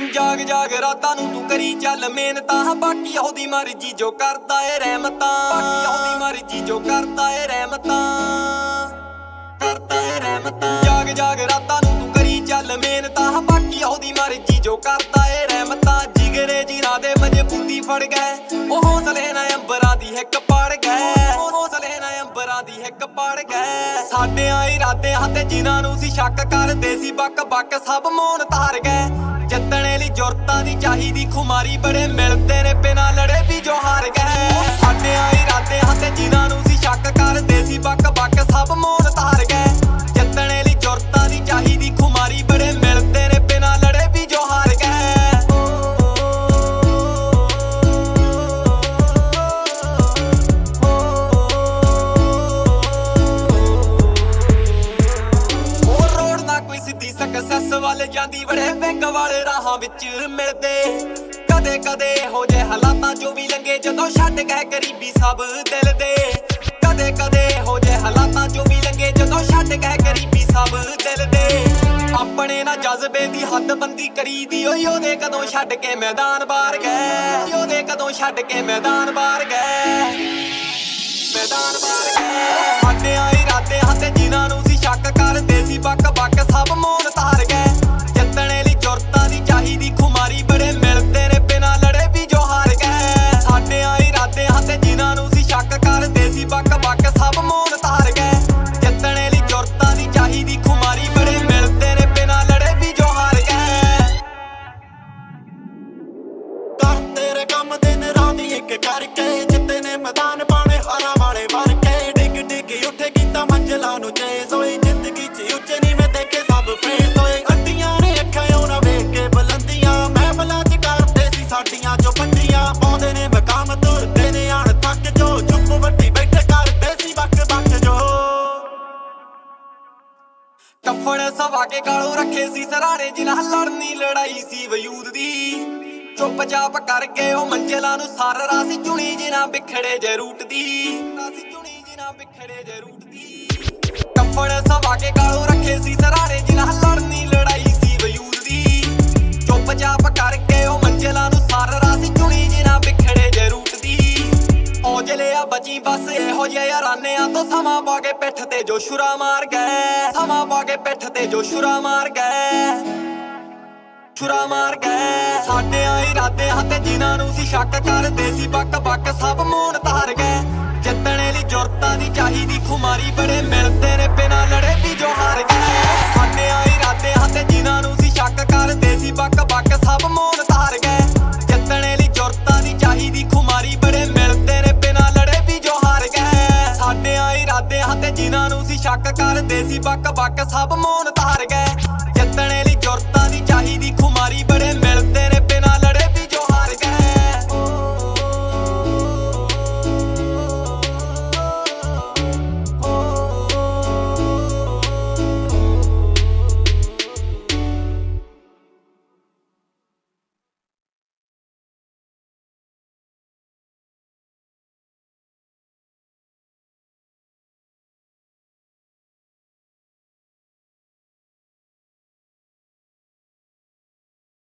ਜਾਗ ਜਾਗ ਰਾਤਾਂ ਨੂੰ ਤੂੰ ਕਰੀ ਚੱਲ ਮਿਹਨਤਾਂ, ਬਾਕੀ ਉਹਦੀ ਮਰਜ਼ੀ ਜੋ ਕਰਦਾ ਏ ਰਹਿਮਤਾਂ, ਬਾਕੀ ਉਹਦੀ ਮਰਜ਼ੀ ਜੋ ਕਰਦਾ ਏ ਰਹਿਮਤਾਂ, ਕਰਦਾ ਏ ਰਹਿਮਤਾਂ। ਜਾਗ ਜਾਗ ਰਾਤਾਂ ਨੂੰ ਤੂੰ ਕਰੀ ਚੱਲ ਮਿਹਨਤਾਂ, ਬਾਕੀ ਉਹਦੀ ਮਰਜ਼ੀ ਜੋ ਕਰਦਾ ਏ ਰਹਿਮਤਾਂ। ਜਿਗਰੇ ਜਿਨ੍ਹਾਂ ਦੇ ਮਜ਼ਬੂਤੀ ਫੜ ਗਏ ਉਹ ਹੌਸਲੇ ਨਾਲ ਅੰਬਰਾਂ ਦੀ ਹਿੱਕ ਪੜ ਗਏ, ਹੌਸਲੇ ਨਾਲ ਅੰਬਰਾਂ ਦੀ ਹਿੱਕ ਪੜ ਗਏ। ਸਾਡਿਆਂ ਇਰਾਦਿਆਂ ਤੇ ਜਿਨ੍ਹਾਂ ਨੂੰ ਸੀ ਸ਼ੱਕ ਕਰਦੇ ਸੀ ਬੱਕ ਬੱਕ ਸਭ ਮੌਨ ਧਾਰ ਗਏ। ਜਿੱਤਣੇ ਲਈ ਜੁਰਤਾਂ ਦੀ ਚਾਹੀਦੀ ਖੁਮਾਰੀ, ਬੜੇ ਮਿਲਦੇ ਨੇ ਬਿਨਾਂ ਲੜੇ ਵੀ ਜੋ ਹਾਰ ਗਏ। ਸਾਡਿਆਂ ਇਰਾਦਿਆਂ ਤੇ ਜਿਨ੍ਹਾਂ ਨੂੰ ਸੀ ਸ਼ੱਕ ਕਰਦੇ ਸੀ ਬੱਕ ਬੱਕ ਸਭ ਮੌਨ ਧਾਰ ਗਏ। ਜਿੱਤਣੇ ਲਈ ਜੁਰਤਾਂ ਦੀ ਚਾਹੀਦੀ ਖੁਮਾਰੀ, ਬੜੇ ਮਿਲਦੇ ਨੇ ਬਿਨਾਂ ਲੜੇ ਵੀ ਜੋ ਹਾਰ ਗਏ। ਸਕਸੈਸ ਵੱਲ ਜਾਂਦੀ ਬੜੇ ਵਿੰਗ ਵਾਲੇ ਰਾਹਾਂ ਵਿੱਚ ਮਿਲਦੇ। ਕਦੇ ਕਦੇ ਇਹੋ ਜਿਹੇ ਹਾਲਾਤਾਂ ਚੋਂ ਵੀ ਲੰਘੇ ਜਦੋਂ ਛੱਡ ਗਏ ਗਰੀਬੀ ਸਭ ਦਿਲ ਦੇ। ਕਦੇ ਕਦੇ ਇਹੋ ਜਿਹੇ ਹਾਲਾਤਾਂ ਚੋਂ ਵੀ ਲੰਘੇ ਜਦੋਂ ਛੱਡ ਗਏ ਗਰੀਬੀ ਸਭ ਦਿਲ ਦੇ। ਆਪਣੇ ਨਾਲ ਜਜ਼ਬੇ ਦੀ ਹੱਦਬੰਦੀ ਕਰੀਦੀ ਓਏ ਉਹਦੇ ਕਦੋਂ ਛੱਡ ਕੇ ਮੈਦਾਨ ਬਾਹਰ ਗਏ, ਉਹਦੇ ਕਦੋਂ ਛੱਡ ਕੇ ਮੈਦਾਨ ਬਾਹਰ ਗਏ, ਮੈਦਾਨ ਬਾਹਰ ਗਏ। ਸਾਡਿਆਂ ਇਰਾਦਿਆਂ ਤੇ ਜਿਨ੍ਹਾਂ ਨੂੰ ਸੀ ਸ਼ੱਕ ਕਰਦੇ ਸੀ ਬੱਕ ਬੱਕ ਸਭ ਮੌਨ ਧਾਰ ਗਏ। ਜਿੱਤਣੇ ਲਈ ਜੁਰਤਾਂ ਦੀ ਚਾਹੀਦੀ ਖੁਮਾਰੀ, ਬੜੇ ਮਿਲਦੇ ਨੇ ਬਿਨਾਂ ਲੜੇ ਵੀ ਜੋ ਹਾਰ ਗਏ। ਸਾਡਿਆਂ ਇਰਾਦਿਆਂ ਤੇ ਜਿਨ੍ਹਾਂ ਨੂੰ ਸੀ ਸ਼ੱਕ ਕਰਦੇ ਸੀ ਬੱਕ ਬੱਕ ਸਭ ਮੌਨ ਧਾਰ ਗਏ। ਜਿੱਤਣੇ ਲਈ ਜੁਰਤਾਂ ਦੀ ਚਾਹੀਦੀ ਖੁਮਾਰੀ, ਬੜੇ ਮਿਲਦੇ ਨੇ ਬਿਨਾਂ ਲੜੇ ਵੀ ਜੋ ਹਾਰ ਗਏ। ਕਰ ਤੇਰੇ ਕੰਮ ਦਿਨ ਰਾਤ ਇੱਕ ਕਰਕੇ, ਜਿੱਤੇ ਨੇ ਮੈਦਾਨ ਪਾਣੇ ਹਾਰਾਂ ਵਾਲੇ ਵਰ ਕੇ। ਡਿੱਗ ਡਿੱਗ ਉੱਠੇ ਕੀਤਾ ਮੰਜ਼ਿਲਾਂ ਨੂੰ ਚੇਜ਼ ਹੋਈ, ਜ਼ਿੰਦਗੀ 'ਚ ਉੱਚੇ ਨੀਵੇਂ ਦੇਖੇ ਸਭ ਫੇਸ ਹੋਏ। ਅੱਡੀਆਂ ਨੇ ਅੱਖਾਂ ਉਹਨਾਂ ਵੇਖ ਕੇ ਬੁਲੰਦੀਆਂ, ਮਹਿਫਲਾਂ 'ਚ ਕਰਦੇ ਸੀ ਸਾਡੀਆਂ ਜੋ ਪੰਡੀਆਂ। ਪਾਉਂਦੇ ਨੇ ਮਕਾਮ ਤੁਰਦੇ ਨੇ ਆਣ ਥੱਕ ਜੋ, ਚੁੱਪ ਵੱਡੀ ਬੈਠੇ ਕਰਦੇ ਸੀ ਬੱਕ ਬੱਕ ਜੋ। ਕੱਫਣ ਸਵਾ ਕੇ ਗਾਲੋਂ ਰੱਖੇ ਸੀ ਸਰਾਣੇ, ਜਿਨ੍ਹਾਂ ਲੜਨੀ ਲੜਾਈ ਸੀ ਵਜੂਦ ਦੀ। ਚੁੱਪ ਚਾਪ ਕਰਕੇ ਉਹ ਮੰਜ਼ਿਲਾਂ ਨੂੰ ਸਾਰ ਰਾਸੀ ਚੁਣੀ, ਜਿਨ੍ਹਾਂ ਬਿਖੜੇ ਜੇ ਰੂਟ ਦੀ, ਰਾਸੀ ਚੁਣੀ ਜਿਨ੍ਹਾਂ ਬਿਖੜੇ ਜੇ ਰੂਟ ਦੀ। ਕੱਫਣ ਸਵਾ ਕੇ ਗਾਲੋਂ ਰੱਖੇ ਸੀ ਸਰਾਣੇ, ਜਿਨ੍ਹਾਂ ਲੜਨੀ ਲੜਾਈ ਸੀ ਵਜੂਦ ਦੀ। ਚੁੱਪ ਚਾਪ ਕਰਕੇ ਉਹ ਮੰਜ਼ਿਲਾਂ ਨੂੰ ਸਾਰ ਰਾਸੀ ਚੁਣੀ, ਜਿਨ੍ਹਾਂ ਬਿਖੜੇ ਜੇ ਰੂਟ ਦੀ। ਔਜਲੇ ਆ ਬਚੀ ਬਸ ਇਹੋ ਜਿਹੇ ਯਾਰਾਨਿਆਂ ਤੋਂ, ਸਮਾਂ ਪਾ ਕੇ ਪਿੱਠ ਤੇ ਜੋ ਸ਼ੁਰਾ ਮਾਰ ਗਏ, ਸਮਾਂ ਪਾ ਕੇ ਪਿੱਠ ਤੇ ਜੋ ਸ਼ੁਰਾ ਮਾਰ ਗਏ, ਸ਼ੁਰਾ ਮਾਰ ਗਏ। ਸਾਡਿਆਂ ਇਰਾਦਿਆਂ ਤੇ ਜਿਨ੍ਹਾਂ ਨੂੰ ਸੀ ਸ਼ੱਕ ਕਰਦੇ ਸੀ ਬੱਕ ਬੱਕ ਸਭ ਮੌਨ ਧਾਰ ਗਏ। ਜਿੱਤਣੇ ਲਈ ਜੁਰਤਾਂ ਦੀ ਚਾਹੀਦੀ ਖੁਮਾਰੀ, ਬੜੇ ਮਿਲਦੇ ਨੇ ਬਿਨਾਂ ਲੜੇ ਵੀ ਜੋ ਹਾਰ ਗਏ। ਸਾਡਿਆਂ ਇਰਾਦਿਆਂ ਤੇ ਜਿਨ੍ਹਾਂ ਨੂੰ ਸੀ ਸ਼ੱਕ ਕਰਦੇ ਸੀ ਬੱਕ ਬੱਕ ਸਭ ਮੌਨ ਧਾਰ ਗਏ। ਜਿੱਤਣੇ ਲਈ ਜੁਰਤਾਂ ਦੀ ਚਾਹੀਦੀ ਖੁਮਾਰੀ, ਬੜੇ ਮਿਲਦੇ ਨੇ ਬਿਨਾਂ ਲੜੇ ਵੀ ਜੋ ਹਾਰ ਗਏ। ਸਾਡਿਆਂ ਇਰਾਦਿਆਂ ਤੇ ਜਿਨ੍ਹਾਂ ਨੂੰ ਸੀ ਸ਼ੱਕ ਕਰਦੇ ਸੀ ਬੱਕ ਬੱਕ ਸਭ ਮੌਨ ਧਾਰ ਗਏ।